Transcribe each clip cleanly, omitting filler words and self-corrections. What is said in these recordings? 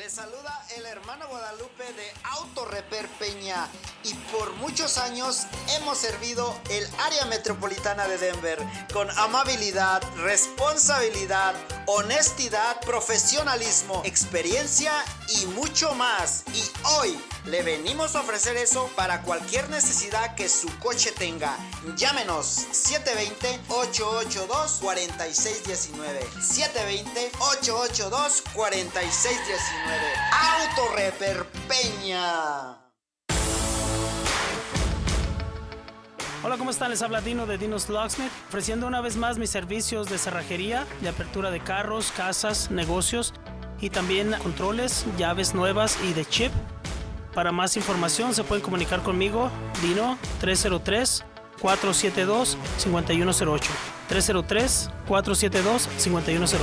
Les saluda el hermano Guadalupe de Auto Repair Peña y por muchos años hemos servido el área metropolitana de Denver con amabilidad, responsabilidad, honestidad, profesionalismo, experiencia y mucho más. Y hoy le venimos a ofrecer eso para cualquier necesidad que su coche tenga. Llámenos 720-882-4619. 720-882-4619. Auto Repair Peña. Hola, ¿cómo están? Les habla Dino de Dino's Locksmith, ofreciendo una vez más mis servicios de cerrajería, de apertura de carros, casas, negocios y también controles, llaves nuevas y de chip. Para más información se pueden comunicar conmigo, Dino, 303-472-5108. 303-472-5108.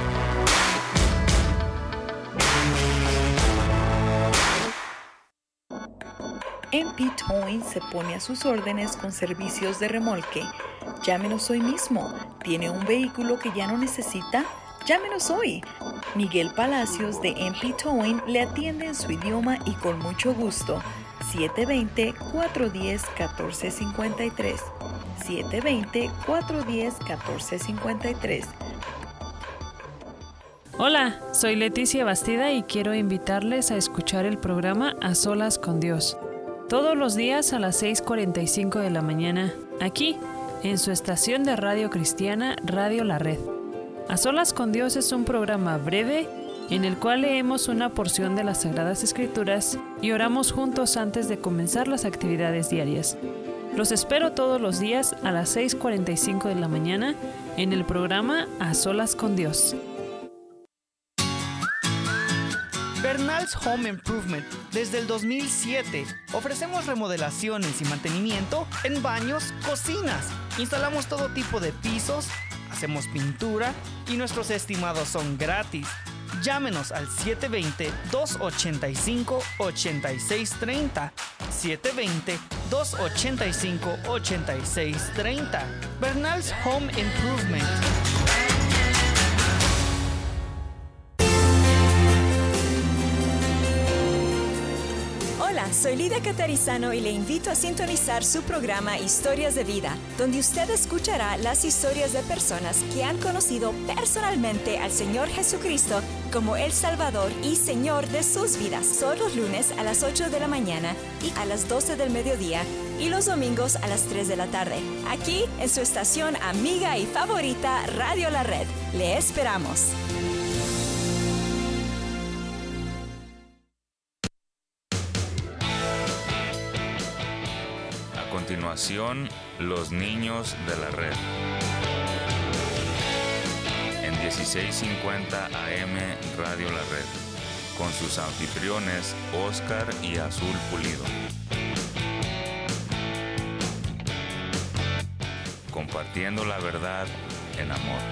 MP Towing se pone a sus órdenes con servicios de remolque. Llámenos hoy mismo. ¿Tiene un vehículo que ya no necesita? Llámenos hoy. Miguel Palacios de MP Towing le atiende en su idioma y con mucho gusto. 720-410-1453. 720-410-1453. Hola, soy Leticia Bastida y quiero invitarles a escuchar el programa A Solas con Dios. Todos los días a las 6:45 de la mañana, aquí, en su estación de radio cristiana, Radio La Red. A Solas con Dios es un programa breve en el cual leemos una porción de las Sagradas Escrituras y oramos juntos antes de comenzar las actividades diarias. Los espero todos los días a las 6:45 de la mañana en el programa A Solas con Dios. Bernal's Home Improvement. Desde el 2007 ofrecemos remodelaciones y mantenimiento en baños, cocinas. Instalamos todo tipo de pisos, hacemos pintura y nuestros estimados son gratis. Llámenos al 720-285-8630. 720-285-8630. Bernal's Home Improvement. Hola, soy Lidia Catarizano y le invito a sintonizar su programa Historias de Vida, donde usted escuchará las historias de personas que han conocido personalmente al Señor Jesucristo como el Salvador y Señor de sus vidas. Son los lunes a las 8 de la mañana y a las 12 del mediodía y los domingos a las 3 de la tarde, aquí en su estación amiga y favorita Radio La Red. Le esperamos. A continuación, los niños de la red. En 1650 AM Radio La Red, con sus anfitriones Oscar y Azul Pulido. Compartiendo la verdad en amor.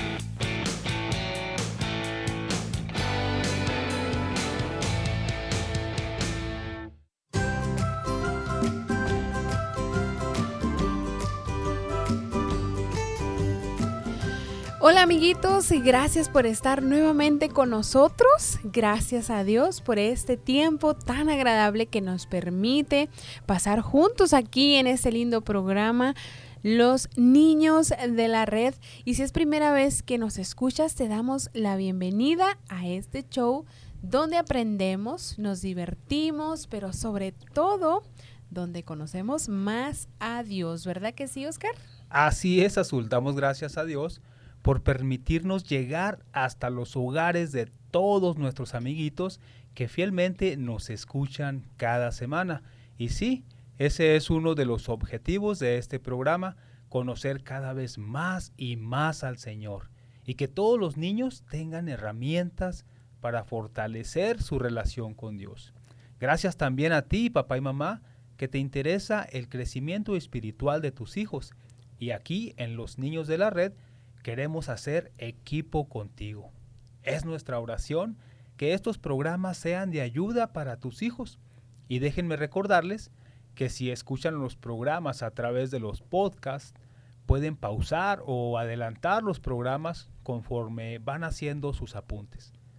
Hola amiguitos y gracias por estar nuevamente con nosotros. Gracias a Dios por este tiempo tan agradable que nos permite pasar juntos aquí en este lindo programa, Los Niños de la Red. Y si es primera vez que nos escuchas, te damos la bienvenida a este show donde aprendemos, nos divertimos, pero sobre todo donde conocemos más a Dios. ¿Verdad que sí, Oscar? Así es, Azul. Damos gracias a Dios por permitirnos llegar hasta los hogares de todos nuestros amiguitos que fielmente nos escuchan cada semana. Y sí, ese es uno de los objetivos de este programa, conocer cada vez más y más al Señor, y que todos los niños tengan herramientas para fortalecer su relación con Dios. Gracias también a ti, papá y mamá, que te interesa el crecimiento espiritual de tus hijos. Y aquí, en Los Niños de la Red, queremos hacer equipo contigo. Es nuestra oración que estos programas sean de ayuda para tus hijos. Y déjenme recordarles que si escuchan los programas a través de los podcasts, pueden pausar o adelantar los programas conforme van haciendo sus apuntes.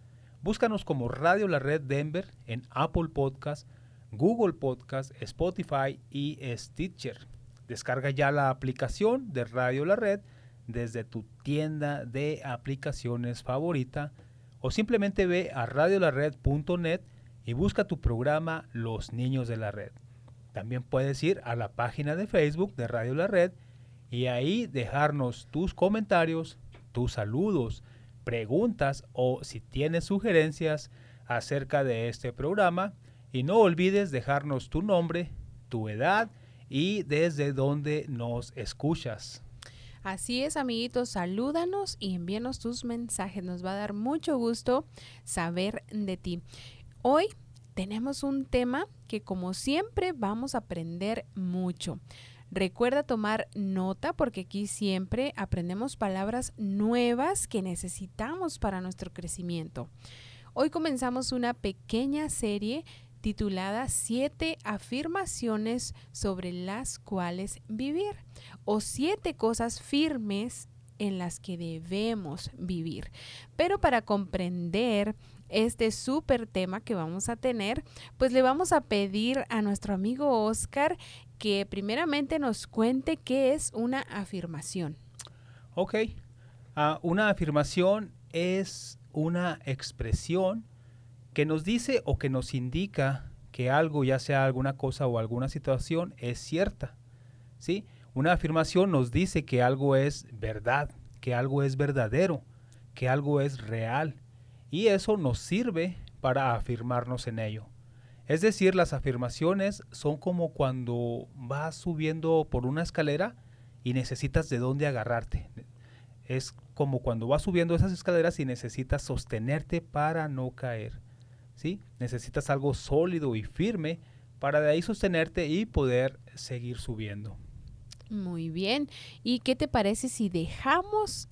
Búscanos como Radio La Red Denver en Apple Podcast, Google Podcast, Spotify y Stitcher. Descarga ya la aplicación de Radio La Red desde tu tienda de aplicaciones favorita o simplemente ve a radiolared.net y busca tu programa Los Niños de la Red. También puedes ir a la página de Facebook de Radio La Red y ahí dejarnos tus comentarios, tus saludos, preguntas o si tienes sugerencias acerca de este programa. Y no olvides dejarnos tu nombre, tu edad y desde dónde nos escuchas. Así es, amiguitos, salúdanos y envíanos tus mensajes. Nos va a dar mucho gusto saber de ti. Hoy tenemos un tema que, como siempre, vamos a aprender mucho. Recuerda tomar nota porque aquí siempre aprendemos palabras nuevas que necesitamos para nuestro crecimiento. Hoy comenzamos una pequeña serie titulada 7 afirmaciones sobre las cuales vivir o 7 cosas firmes en las que debemos vivir. Pero para comprender este súper tema que vamos a tener, pues le vamos a pedir a nuestro amigo Oscar que primeramente nos cuente qué es una afirmación. Ok, una afirmación es una expresión que nos dice o que nos indica que algo, ya sea alguna cosa o alguna situación, es cierta, ¿sí? Una afirmación nos dice que algo es verdad, que algo es verdadero, que algo es real, y eso nos sirve para afirmarnos en ello. Es decir, las afirmaciones son como cuando vas subiendo por una escalera y necesitas de dónde agarrarte. Es como cuando vas subiendo esas escaleras y necesitas sostenerte para no caer, ¿sí? Necesitas algo sólido y firme para de ahí sostenerte y poder seguir subiendo. Muy bien. ¿Y qué te parece si dejamos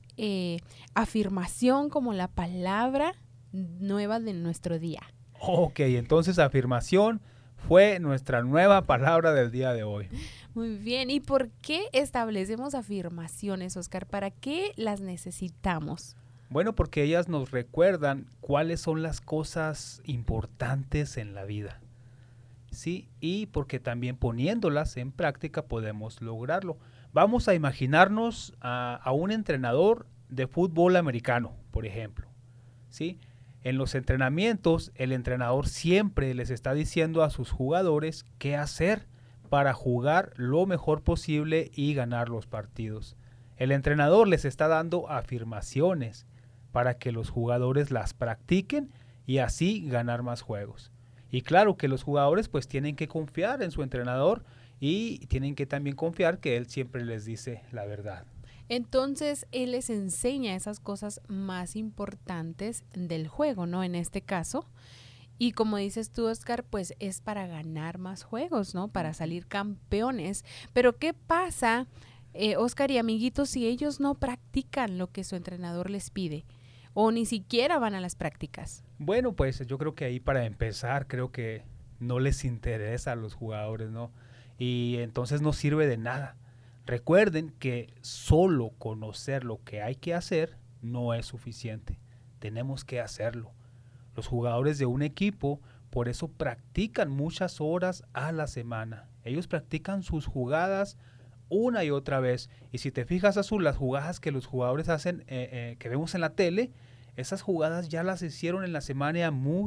afirmación como la palabra nueva de nuestro día? Ok, entonces afirmación fue nuestra nueva palabra del día de hoy. Muy bien. ¿Y por qué establecemos afirmaciones, Oscar? ¿Para qué las necesitamos? Bueno, porque ellas nos recuerdan cuáles son las cosas importantes en la vida, ¿sí? Y porque también poniéndolas en práctica podemos lograrlo. Vamos a imaginarnos a un entrenador de fútbol americano, por ejemplo, ¿sí? En los entrenamientos, el entrenador siempre les está diciendo a sus jugadores qué hacer para jugar lo mejor posible y ganar los partidos. El entrenador les está dando afirmaciones para que los jugadores las practiquen y así ganar más juegos. Y claro que los jugadores pues tienen que confiar en su entrenador y tienen que también confiar que él siempre les dice la verdad. Entonces, él les enseña esas cosas más importantes del juego, ¿no? En este caso. Y como dices tú, Oscar, pues es para ganar más juegos, ¿no? Para salir campeones. Pero ¿qué pasa, Oscar y amiguitos, si ellos no practican lo que su entrenador les pide? O ni siquiera van a las prácticas. Bueno, pues yo creo que ahí para empezar, creo que no les interesa a los jugadores, ¿no? Y entonces no sirve de nada. Recuerden que solo conocer lo que hay que hacer no es suficiente. Tenemos que hacerlo. Los jugadores de un equipo por eso practican muchas horas a la semana. Ellos practican sus jugadas una y otra vez. Y si te fijas, Azul, las jugadas que los jugadores hacen, que vemos en la tele, esas jugadas ya las hicieron en la semana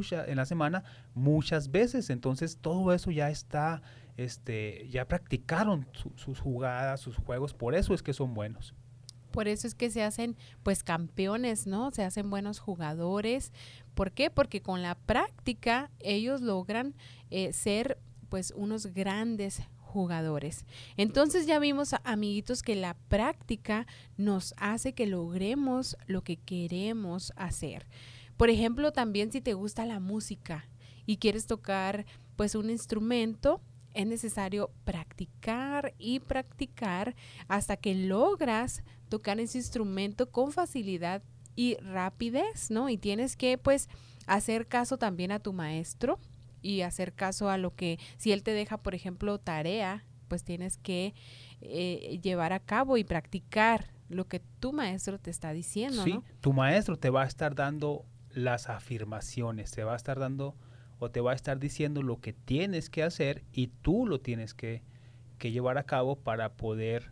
muchas veces. Entonces todo eso ya está, ya practicaron sus jugadas, sus juegos. Por eso es que son buenos. Por eso es que se hacen pues campeones, ¿no? Se hacen buenos jugadores. ¿Por qué? Porque con la práctica ellos logran ser pues unos grandes jugadores. Entonces ya vimos, amiguitos, que la práctica nos hace que logremos lo que queremos hacer. Por ejemplo, también si te gusta la música y quieres tocar pues un instrumento, es necesario practicar y practicar hasta que logras tocar ese instrumento con facilidad y rapidez, ¿no? Y tienes que pues hacer caso también a tu maestro y hacer caso a lo que, si él te deja, por ejemplo, tarea, pues tienes que llevar a cabo y practicar lo que tu maestro te está diciendo, sí, ¿no? Tu maestro te va a estar dando las afirmaciones. Te va a estar dando o te va a estar diciendo lo que tienes que hacer y tú lo tienes que llevar a cabo para poder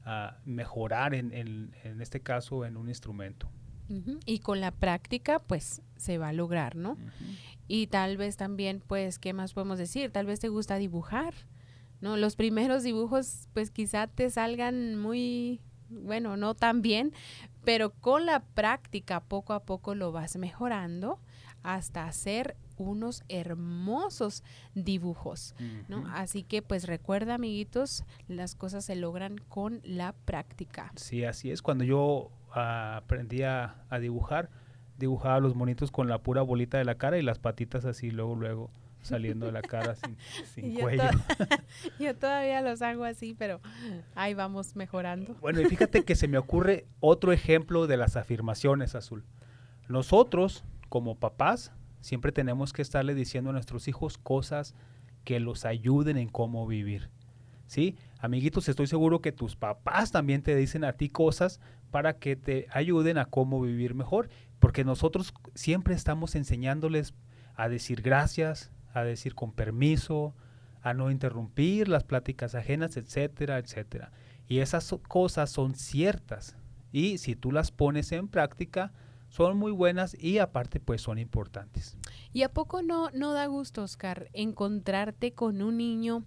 mejorar en este caso en un instrumento. Y con la práctica pues se va a lograr, ¿no? Y tal vez también pues, ¿qué más podemos decir? Tal vez te gusta dibujar, ¿no? Los primeros dibujos pues quizá te salgan muy, bueno, no tan bien, pero con la práctica poco a poco lo vas mejorando hasta hacer unos hermosos dibujos, ¿no? Así que pues recuerda, amiguitos, las cosas se logran con la práctica. Sí, así es. Cuando yo aprendí a dibujar, dibujaba los monitos con la pura bolita de la cara y las patitas así luego saliendo de la cara sin cuello. Yo todavía los hago así, pero ahí vamos mejorando. Bueno, y fíjate que se me ocurre otro ejemplo de las afirmaciones, Azul. Nosotros, como papás, siempre tenemos que estarle diciendo a nuestros hijos cosas que los ayuden en cómo vivir, ¿sí? Amiguitos, estoy seguro que tus papás también te dicen a ti cosas para que te ayuden a cómo vivir mejor, porque nosotros siempre estamos enseñándoles a decir gracias, a decir con permiso, a no interrumpir las pláticas ajenas, etcétera, etcétera. Y esas cosas son ciertas y si tú las pones en práctica, son muy buenas y aparte pues son importantes. ¿Y a poco no da gusto, Oscar, encontrarte con un niño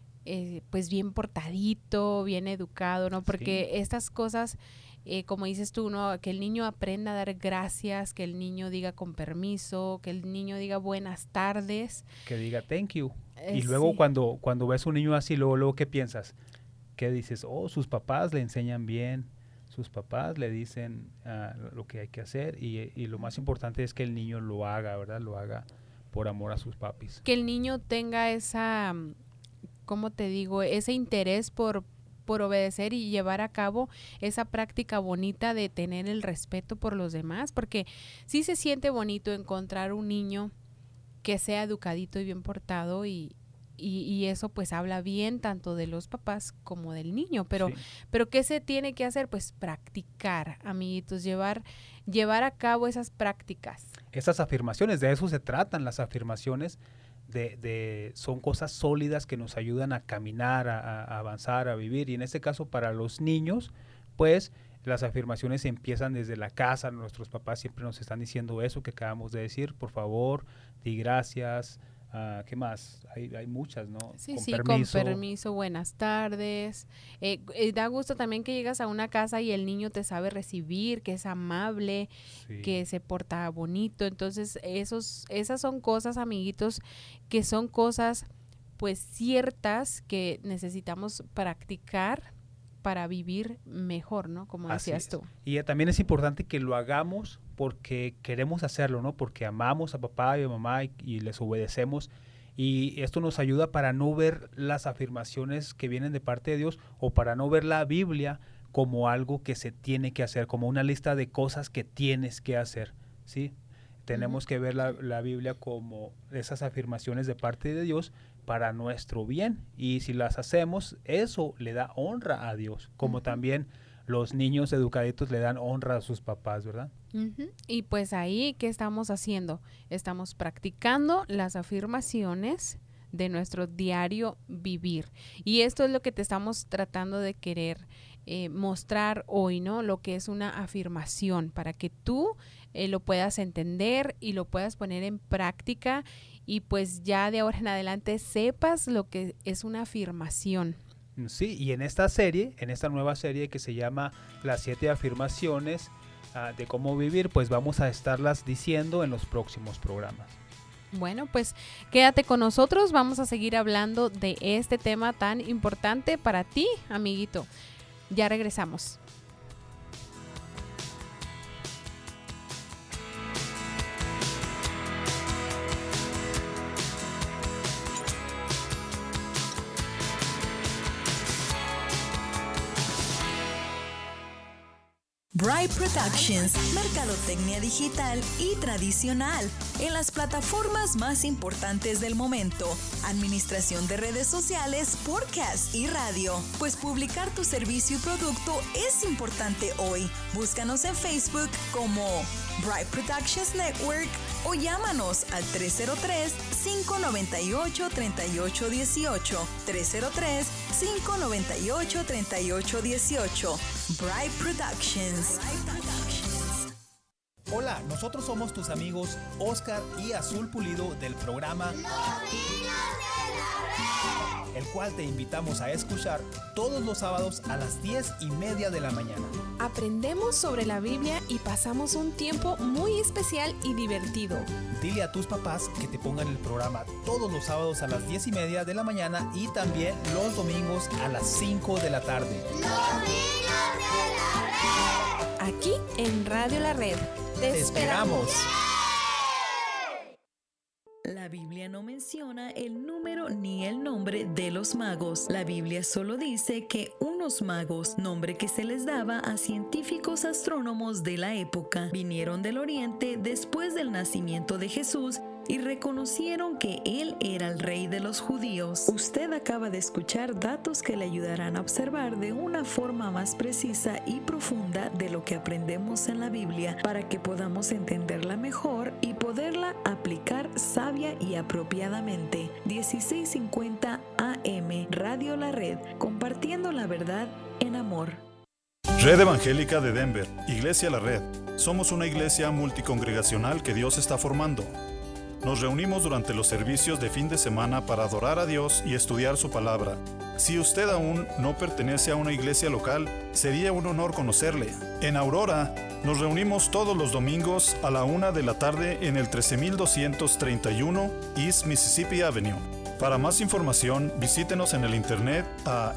pues bien portadito, bien educado, ¿no? Porque estas cosas, como dices tú, ¿no? Que el niño aprenda a dar gracias, que el niño diga con permiso, que el niño diga buenas tardes. Que diga thank you. Y luego cuando ves un niño así, luego ¿qué piensas? ¿Qué dices? Oh, sus papás le enseñan bien. Sus papás le dicen lo que hay que hacer y lo más importante es que el niño lo haga, ¿verdad? Lo haga por amor a sus papis. Que el niño tenga esa, ¿cómo te digo? Ese interés por obedecer y llevar a cabo esa práctica bonita de tener el respeto por los demás, porque sí se siente bonito encontrar un niño que sea educadito y bien portado y eso pues habla bien tanto de los papás como del niño, pero ¿qué se tiene que hacer? Pues practicar, amiguitos, llevar a cabo esas prácticas. Esas afirmaciones, de eso se tratan las afirmaciones, son cosas sólidas que nos ayudan a caminar, a avanzar, a vivir, y en este caso para los niños, pues las afirmaciones empiezan desde la casa. Nuestros papás siempre nos están diciendo eso que acabamos de decir, por favor, di gracias. ¿Qué más? Hay muchas, ¿no? Sí, con permiso, buenas tardes. Da gusto también que llegas a una casa y el niño te sabe recibir, que es amable, que se porta bonito. Entonces, esas son cosas, amiguitos, que son cosas, pues, ciertas que necesitamos practicar para vivir mejor, ¿no? Como decías tú. Y también es importante que lo hagamos porque queremos hacerlo, ¿no? Porque amamos a papá y a mamá y les obedecemos. Y esto nos ayuda para no ver las afirmaciones que vienen de parte de Dios o para no ver la Biblia como algo que se tiene que hacer, como una lista de cosas que tienes que hacer, ¿sí? Tenemos que ver la Biblia como esas afirmaciones de parte de Dios para nuestro bien. Y si las hacemos, eso le da honra a Dios, como también los niños educaditos le dan honra a sus papás, ¿verdad? Y pues ahí, ¿qué estamos haciendo? Estamos practicando las afirmaciones de nuestro diario vivir. Y esto es lo que te estamos tratando de querer mostrar hoy, ¿no? Lo que es una afirmación para que tú lo puedas entender y lo puedas poner en práctica y pues ya de ahora en adelante sepas lo que es una afirmación. Sí, y en esta nueva serie que se llama Las 7 afirmaciones de cómo vivir, pues vamos a estarlas diciendo en los próximos programas. Bueno, pues quédate con nosotros, vamos a seguir hablando de este tema tan importante para ti, amiguito. Ya regresamos. Bright Productions, mercadotecnia digital y tradicional en las plataformas más importantes del momento, administración de redes sociales, podcast y radio. Pues publicar tu servicio y producto es importante hoy. Búscanos en Facebook como Bright Productions Network o llámanos al 303-598-3818. 303-598-3818. Bright Productions. Hola, nosotros somos tus amigos Oscar y Azul Pulido del programa Los Niños de la Red, el cual te invitamos a escuchar todos los sábados a las 10:30 de la mañana. Aprendemos sobre la Biblia y pasamos un tiempo muy especial y divertido. Dile a tus papás que te pongan el programa todos los sábados a las 10:30 de la mañana y también los domingos a las 5 de la tarde. Los Niños de la Red. Aquí en Radio La Red. ¡Te esperamos! La Biblia no menciona el número ni el nombre de los magos. La Biblia solo dice que unos magos, nombre que se les daba a científicos astrónomos de la época, vinieron del Oriente después del nacimiento de Jesús y reconocieron que Él era el rey de los judíos. Usted acaba de escuchar datos que le ayudarán a observar de una forma más precisa y profunda de lo que aprendemos en la Biblia para que podamos entenderla mejor y poderla aplicar sabia y apropiadamente. 1650 AM, Radio La Red, compartiendo la verdad en amor. Red Evangélica de Denver, Iglesia La Red. Somos una iglesia multicongregacional que Dios está formando. Nos reunimos durante los servicios de fin de semana para adorar a Dios y estudiar su palabra. Si usted aún no pertenece a una iglesia local, sería un honor conocerle. En Aurora, nos reunimos todos los domingos a la 1 de la tarde en el 13231 East Mississippi Avenue. Para más información, visítenos en el internet a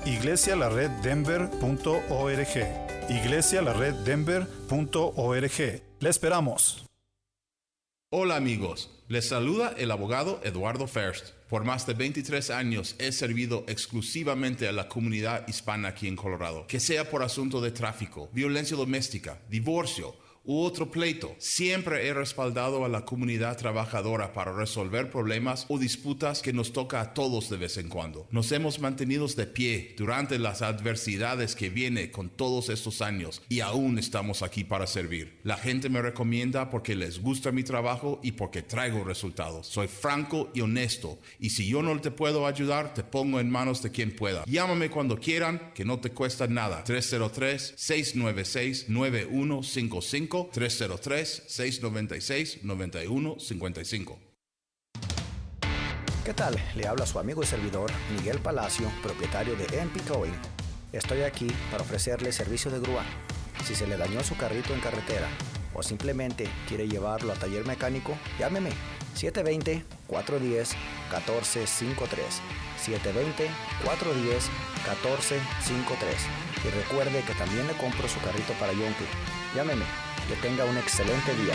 iglesialareddenver.org. iglesialareddenver.org. ¡Le esperamos! Hola amigos, les saluda el abogado Eduardo First. Por más de 23 años he servido exclusivamente a la comunidad hispana aquí en Colorado. Que sea por asunto de tráfico, violencia doméstica, divorcio u otro pleito, siempre he respaldado a la comunidad trabajadora para resolver problemas o disputas que nos toca a todos de vez en cuando. Nos hemos mantenido de pie durante las adversidades que viene con todos estos años y aún estamos aquí para servir. La gente me recomienda porque les gusta mi trabajo y porque traigo resultados. Soy franco y honesto y si yo no te puedo ayudar, te pongo en manos de quien pueda. Llámame cuando quieran, que no te cuesta nada. 303-696-9155 303-696-9155. ¿Qué tal? Le habla su amigo y servidor Miguel Palacio, propietario de MP Towing. Estoy aquí para ofrecerle servicio de grúa. Si se le dañó su carrito en carretera o simplemente quiere llevarlo a taller mecánico, llámeme 720-410-1453. 720-410-1453. Y recuerde que también le compro su carrito para Yonke. Llámeme. Que tenga un excelente día.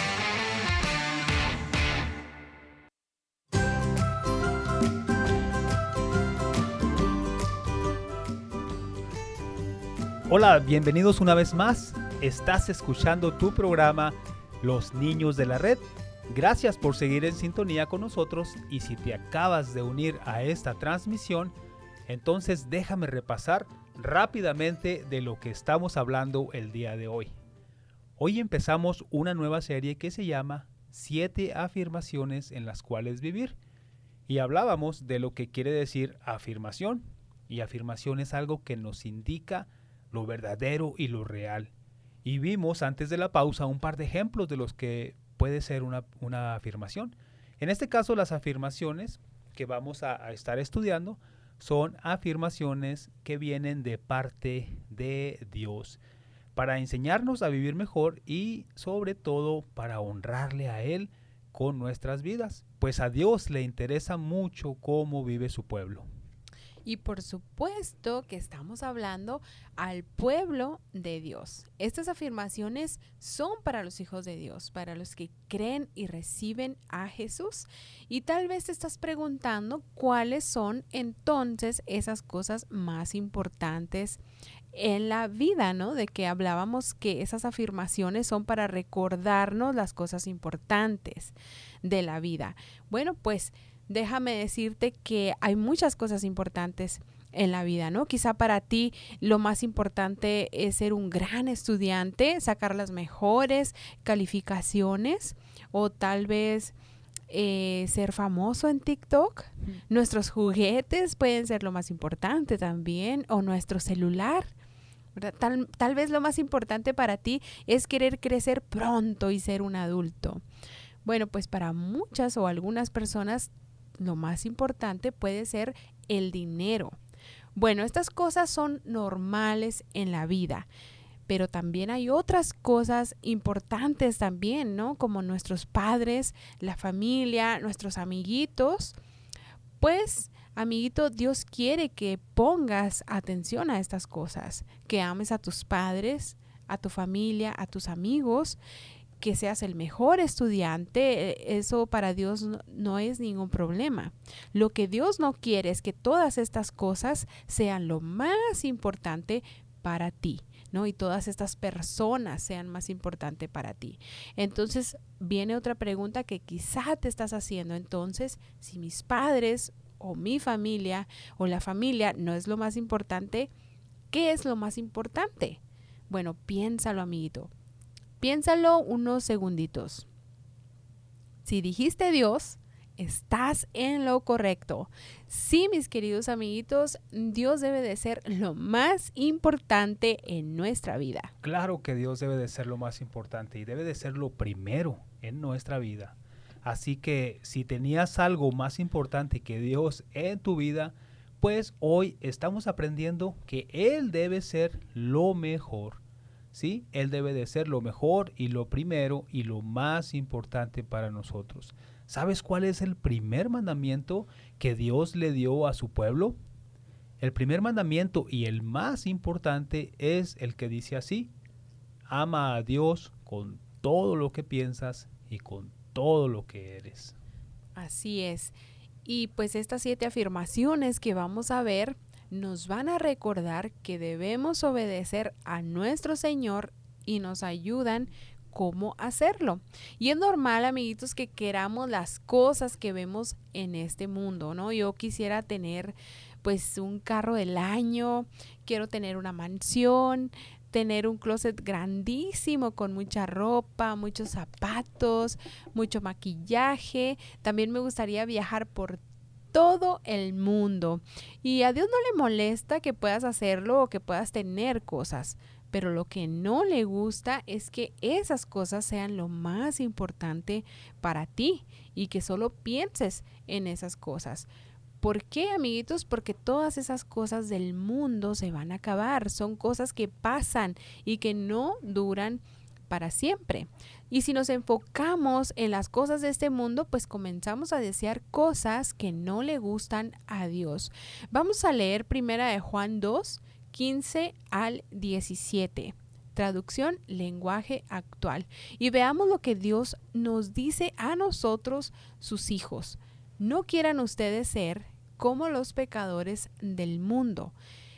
Hola, bienvenidos una vez más. Estás escuchando tu programa Los Niños de la Red. Gracias por seguir en sintonía con nosotros y si te acabas de unir a esta transmisión, entonces déjame repasar rápidamente de lo que estamos hablando el día de hoy. Hoy empezamos una nueva serie que se llama 7 afirmaciones en las cuales vivir. Y hablábamos de lo que quiere decir afirmación. Y afirmación es algo que nos indica lo verdadero y lo real. Y vimos antes de la pausa un par de ejemplos de los que puede ser una afirmación. En este caso, las afirmaciones que vamos a estar estudiando son afirmaciones que vienen de parte de Dios, para enseñarnos a vivir mejor y sobre todo para honrarle a Él con nuestras vidas, pues a Dios le interesa mucho cómo vive su pueblo. Y por supuesto que estamos hablando al pueblo de Dios. Estas afirmaciones son para los hijos de Dios, para los que creen y reciben a Jesús. Y tal vez te estás preguntando cuáles son entonces esas cosas más importantes en la vida, ¿no? De que hablábamos que esas afirmaciones son para recordarnos las cosas importantes de la vida. Bueno, pues déjame decirte que hay muchas cosas importantes en la vida, ¿no? Quizá para ti lo más importante es ser un gran estudiante, sacar las mejores calificaciones, o tal vez ser famoso en TikTok. Nuestros juguetes pueden ser lo más importante también, o nuestro celular. Tal vez lo más importante para ti es querer crecer pronto y ser un adulto. Bueno, pues para muchas o algunas personas lo más importante puede ser el dinero. Bueno, estas cosas son normales en la vida, pero también hay otras cosas importantes también, ¿no? Como nuestros padres, la familia, nuestros amiguitos. Pues, amiguito, Dios quiere que pongas atención a estas cosas, que ames a tus padres, a tu familia, a tus amigos, que seas el mejor estudiante. Eso para Dios no es ningún problema. Lo que Dios no quiere es que todas estas cosas sean lo más importante para ti, ¿no? Y todas estas personas sean más importantes para ti. Entonces viene otra pregunta que quizá te estás haciendo. Entonces, si mis padres o mi familia o la familia no es lo más importante, ¿qué es lo más importante? Bueno, piénsalo, amiguito. Piénsalo unos segunditos. Si dijiste Dios, estás en lo correcto. Sí, mis queridos amiguitos, Dios debe de ser lo más importante en nuestra vida. Claro que Dios debe de ser lo más importante y debe de ser lo primero en nuestra vida. Así que si tenías algo más importante que Dios en tu vida, pues hoy estamos aprendiendo que Él debe ser lo mejor. ¿Sí? Él debe de ser lo mejor y lo primero y lo más importante para nosotros. ¿Sabes cuál es el primer mandamiento que Dios le dio a su pueblo? El primer mandamiento y el más importante es el que dice así: ama a Dios con todo lo que piensas y con todo lo que eres. Así es. Y pues estas 7 afirmaciones que vamos a ver nos van a recordar que debemos obedecer a nuestro Señor y nos ayudan cómo hacerlo. Y es normal, amiguitos, que queramos las cosas que vemos en este mundo, ¿no? Yo quisiera tener pues un carro del año, quiero tener una mansión, tener un closet grandísimo con mucha ropa, muchos zapatos, mucho maquillaje. También me gustaría viajar por todo el mundo. Y a Dios no le molesta que puedas hacerlo o que puedas tener cosas, pero lo que no le gusta es que esas cosas sean lo más importante para ti y que solo pienses en esas cosas. ¿Por qué, amiguitos? Porque todas esas cosas del mundo se van a acabar. Son cosas que pasan y que no duran para siempre. Y si nos enfocamos en las cosas de este mundo, pues comenzamos a desear cosas que no le gustan a Dios. Vamos a leer primera de Juan 2, 15 al 17. Traducción, lenguaje actual. Y veamos lo que Dios nos dice a nosotros, sus hijos. No quieran ustedes ser como los pecadores del mundo,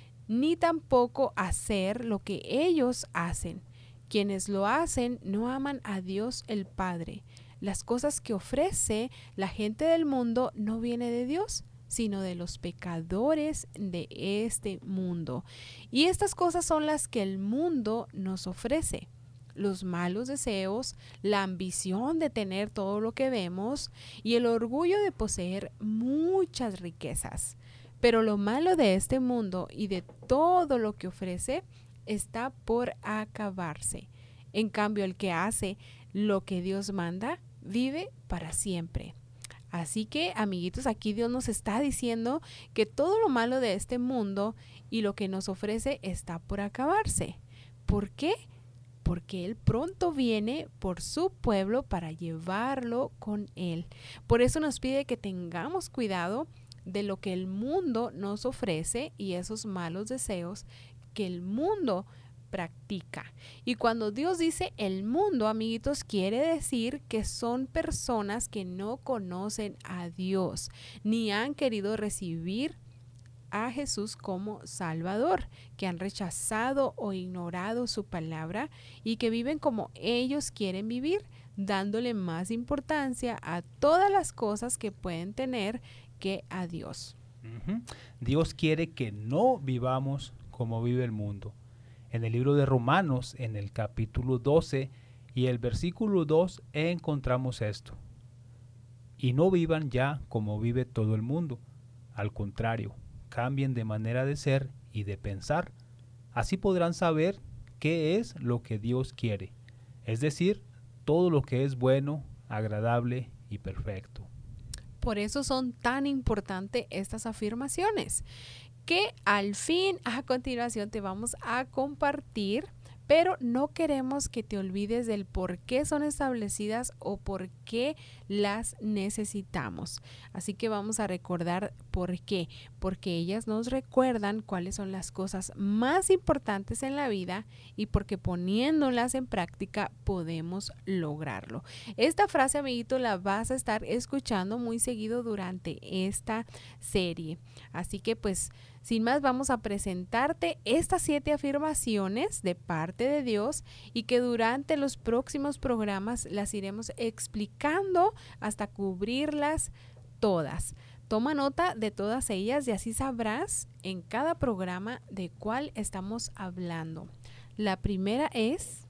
ni tampoco hacer lo que ellos hacen. Quienes lo hacen no aman a Dios el Padre. Las cosas que ofrece la gente del mundo no vienen de Dios, sino de los pecadores de este mundo. Y estas cosas son las que el mundo nos ofrece: los malos deseos, la ambición de tener todo lo que vemos y el orgullo de poseer muchas riquezas. Pero lo malo de este mundo y de todo lo que ofrece está por acabarse. En cambio, el que hace lo que Dios manda vive para siempre. Así que, amiguitos, aquí Dios nos está diciendo que todo lo malo de este mundo y lo que nos ofrece está por acabarse. ¿Por qué? Porque Él pronto viene por su pueblo para llevarlo con Él. Por eso nos pide que tengamos cuidado de lo que el mundo nos ofrece y esos malos deseos que el mundo practica. Y cuando Dios dice el mundo, amiguitos, quiere decir que son personas que no conocen a Dios ni han querido recibir a Jesús como Salvador, que han rechazado o ignorado su palabra y que viven como ellos quieren vivir, dándole más importancia a todas las cosas que pueden tener que a Dios. Dios quiere que no vivamos como vive el mundo. En el libro de Romanos, en el capítulo 12 y el versículo 2, encontramos esto. Y no vivan ya como vive todo el mundo. Al contrario, cambien de manera de ser y de pensar. Así podrán saber qué es lo que Dios quiere. Es decir, todo lo que es bueno, agradable y perfecto. Por eso son tan importantes estas afirmaciones, que al fin, a continuación, te vamos a compartir, pero no queremos que te olvides del por qué son establecidas o por qué las necesitamos. Así que vamos a recordar por qué, porque ellas nos recuerdan cuáles son las cosas más importantes en la vida y porque poniéndolas en práctica podemos lograrlo. Esta frase, amiguito, la vas a estar escuchando muy seguido durante esta serie. Así que pues, sin más, vamos a presentarte estas 7 afirmaciones de parte de Dios y que durante los próximos programas las iremos explicando hasta cubrirlas todas. Toma nota de todas ellas y así sabrás en cada programa de cuál estamos hablando. La primera es...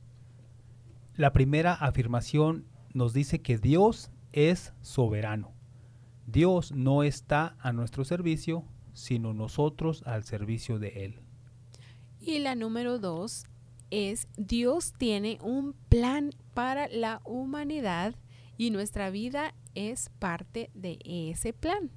La primera afirmación nos dice que Dios es soberano. Dios no está a nuestro servicio, sino nosotros al servicio de Él. Y la número 2 es: Dios tiene un plan para la humanidad y nuestra vida es parte de ese plan.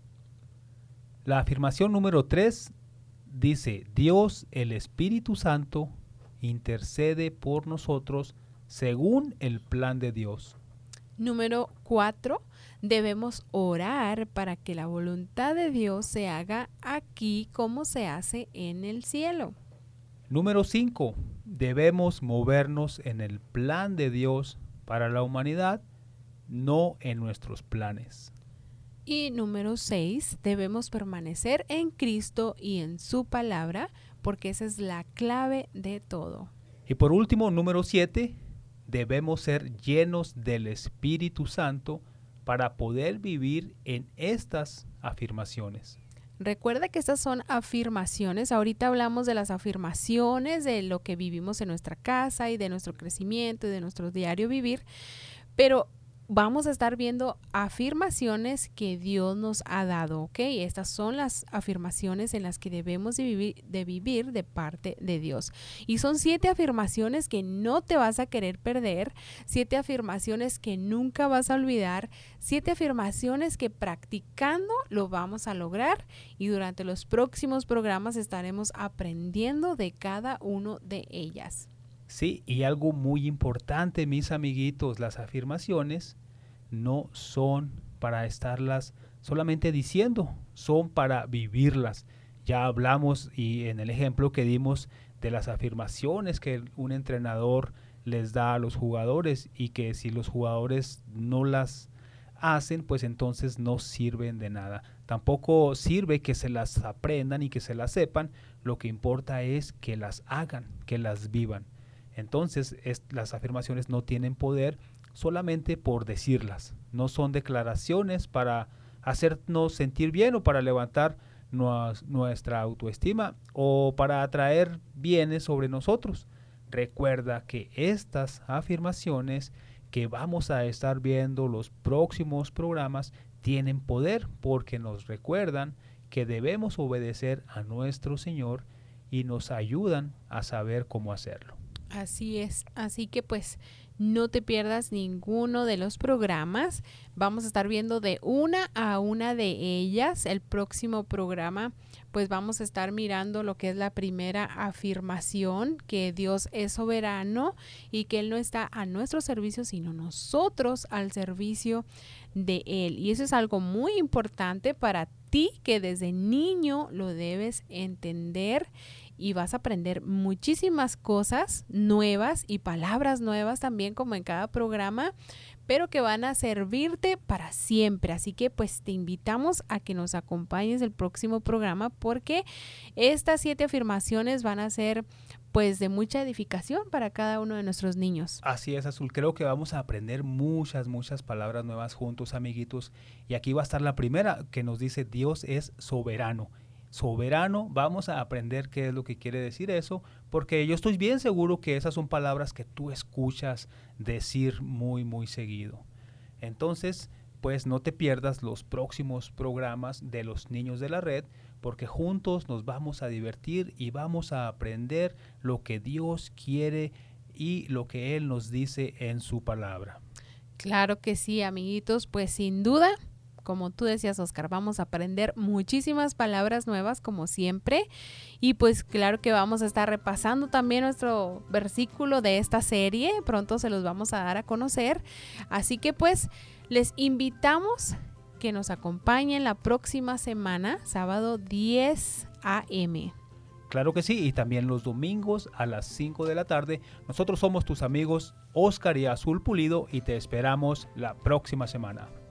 La afirmación número 3 dice: Dios, el Espíritu Santo, intercede por nosotros según el plan de Dios. Número 4, debemos orar para que la voluntad de Dios se haga aquí como se hace en el cielo. Número 5, debemos movernos en el plan de Dios para la humanidad, no en nuestros planes. Y número 6, debemos permanecer en Cristo y en su palabra, porque esa es la clave de todo. Y por último, número 7, debemos ser llenos del Espíritu Santo para poder vivir en estas afirmaciones. Recuerda que estas son afirmaciones. Ahorita hablamos de las afirmaciones, de lo que vivimos en nuestra casa y de nuestro crecimiento y de nuestro diario vivir, pero vamos a estar viendo afirmaciones que Dios nos ha dado, ¿ok? Estas son las afirmaciones en las que debemos de vivir de parte de Dios. Y son 7 afirmaciones que no te vas a querer perder, 7 afirmaciones que nunca vas a olvidar, 7 afirmaciones que practicando lo vamos a lograr y durante los próximos programas estaremos aprendiendo de cada una de ellas. Sí, y algo muy importante, mis amiguitos, las afirmaciones no son para estarlas solamente diciendo, son para vivirlas. Ya hablamos y en el ejemplo que dimos de las afirmaciones que un entrenador les da a los jugadores y que si los jugadores no las hacen, pues entonces no sirven de nada. Tampoco sirve que se las aprendan y que se las sepan, lo que importa es que las hagan, que las vivan. Entonces, las afirmaciones no tienen poder solamente por decirlas. No son declaraciones para hacernos sentir bien o para levantar nuestra autoestima o para atraer bienes sobre nosotros. Recuerda que estas afirmaciones que vamos a estar viendo los próximos programas tienen poder porque nos recuerdan que debemos obedecer a nuestro Señor y nos ayudan a saber cómo hacerlo. Así es, así que pues No te pierdas ninguno de los programas. Vamos a estar viendo de una a una de ellas. El próximo programa, pues vamos a estar mirando lo que es la primera afirmación, que Dios es soberano y que Él no está a nuestro servicio, sino nosotros al servicio de Él. Y eso es algo muy importante para ti, que desde niño lo debes entender, y vas a aprender muchísimas cosas nuevas y palabras nuevas también, como en cada programa, pero que van a servirte para siempre. Así que pues te invitamos a que nos acompañes el próximo programa, porque estas 7 afirmaciones van a ser pues de mucha edificación para cada uno de nuestros niños. Así es, Azul. Creo que vamos a aprender muchas palabras nuevas juntos, amiguitos. Y aquí va a estar la primera, que nos dice: Dios es soberano. Soberano, vamos a aprender qué es lo que quiere decir eso, porque yo estoy bien seguro que esas son palabras que tú escuchas decir muy seguido. Entonces, pues no te pierdas los próximos programas de los niños de la red, porque juntos nos vamos a divertir y vamos a aprender lo que Dios quiere y lo que Él nos dice en su palabra. Claro que sí, amiguitos, pues sin duda, como tú decías, Oscar, vamos a aprender muchísimas palabras nuevas como siempre, y pues claro que vamos a estar repasando también nuestro versículo de esta serie. Pronto se los vamos a dar a conocer, así que pues les invitamos que nos acompañen la próxima semana, sábado 10 a.m. Claro que sí, y también los domingos a las 5 de la tarde. Nosotros somos tus amigos Oscar y Azul Pulido y te esperamos la próxima semana.